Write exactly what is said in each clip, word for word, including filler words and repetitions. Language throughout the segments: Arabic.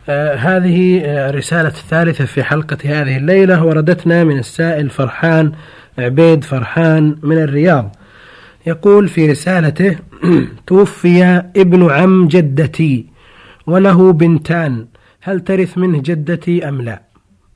آه هذه الرسالة الثالثة في حلقة هذه الليلة، وردتنا من السائل فرحان عبيد فرحان من الرياض. يقول في رسالته: توفي ابن عم جدتي وله بنتان، هل ترث منه جدتي أم لا؟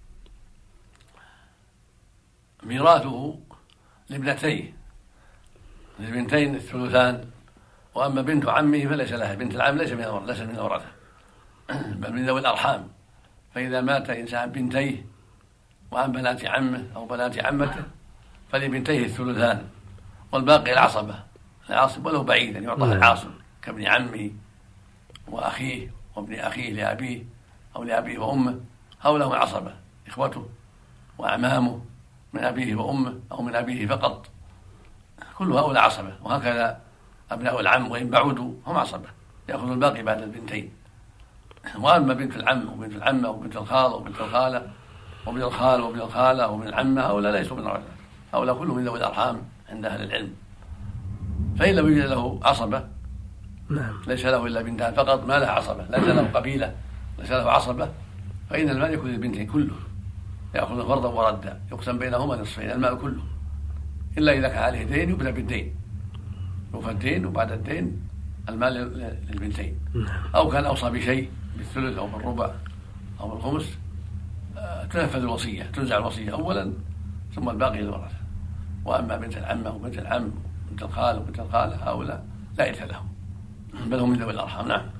ميراثه لابنتيه، للبنتين الثلثان، وأما بنت عمه فليس لها، بنت العم ليس من ليس من الورثة بل من ذوي الأرحام. فإذا مات إنسان بنتيه وعن بنات عمه أو بنات عمته فلبنتيه الثلثان، والباقي العصبة، العاصب ولو بعيدا يعطى العاصب كابن عمه وأخيه وابن أخيه لأبيه أو لأبيه وأمه، هؤلاء هم العصبة، إخوته وأعمامه من أبيه وأمه أو من أبيه فقط، كل هؤلاء عصبة. وهكذا أبناء العم وإن بعدوا هم عصبة، يأخذ الباقي بعد البنتين. وأما بنت العم وبنت العمة وبنت الخال وبنت الخالة وابن الخال وابن الخالة وابن العمة، هؤلاء ليسوا من الورثة، هؤلاء كلهم من ذوي الأرحام عند أهل العلم. فإن لم يوجد له عصبة ليس له إلا بنتان فقط، ما له عصبة، ليس له قبيلة، ليس له عصبة، فإن المال يكون للبنتين كله، يأخذ فرضا وردا، يقسم بينهما نصفين المال كله، إلا إذا كان عليه دين يبدأ بالدين، يوفى الدين وبعد الدين المال للبنتين. أو كان أوصى بشيء بالثلث أو بالربع أو بالخمس، تنفذ الوصية، تنزع الوصية أولا ثم الباقي للورثة. وأما بنت العمة وبنت العم وبنت الخال وبنت الخالة هؤلاء لا يرث لهم، بل هم من ذوي الأرحام. نعم.